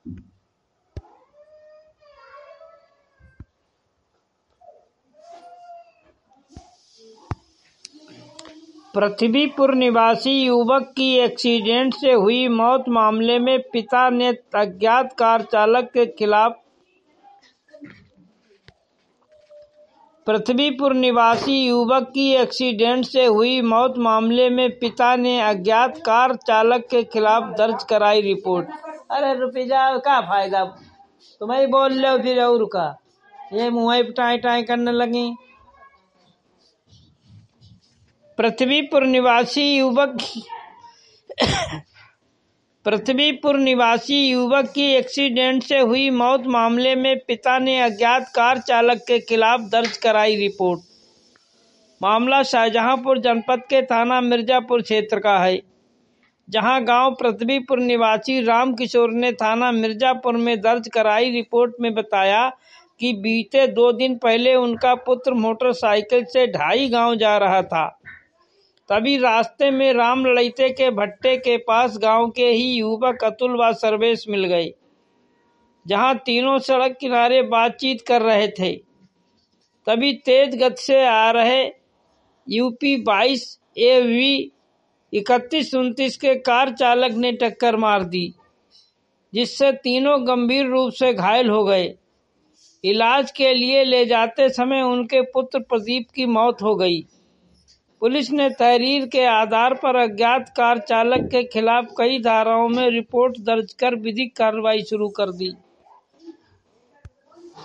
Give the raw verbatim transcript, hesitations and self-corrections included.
पृथ्वीपुर निवासी युवक की एक्सीडेंट से हुई मौत मामले में पिता ने अज्ञात कार चालक के खिलाफ पृथ्वीपुर निवासी युवक की एक्सीडेंट से हुई मौत मामले में पिता ने अज्ञात कार चालक के खिलाफ दर्ज कराई रिपोर्ट। अरे रुपया का फायदा, तुम्हें बोल लो फिर और का, ये मुँह टाई टाई करने लगी। पृथ्वीपुर निवासी युवक पृथ्वीपुर निवासी युवक की एक्सीडेंट से हुई मौत मामले में पिता ने अज्ञात कार चालक के खिलाफ दर्ज कराई रिपोर्ट। मामला शाहजहांपुर जनपद के थाना मिर्जापुर क्षेत्र का है, जहां गांव पृथ्वीपुर निवासी राम किशोर ने थाना मिर्जापुर में दर्ज कराई रिपोर्ट में बताया कि बीते दो दिन पहले उनका पुत्र मोटरसाइकिल से ढाई गांव जा रहा था। तभी रास्ते में राम लड़ैते के भट्टे के पास गांव के ही युवक अतुल व सर्वेश मिल गए, जहां तीनों सड़क किनारे बातचीत कर रहे थे। तभी तेज गति से आ रहे यूपी बाईस ए वी इकतीस उनतीस के कार चालक ने टक्कर मार दी, जिससे तीनों गंभीर रूप से घायल हो गए। इलाज के लिए ले जाते समय उनके पुत्र प्रदीप की मौत हो गई। पुलिस ने तहरीर के आधार पर अज्ञात कार चालक के खिलाफ कई धाराओं में रिपोर्ट दर्ज कर विधिक कार्रवाई शुरू कर दी।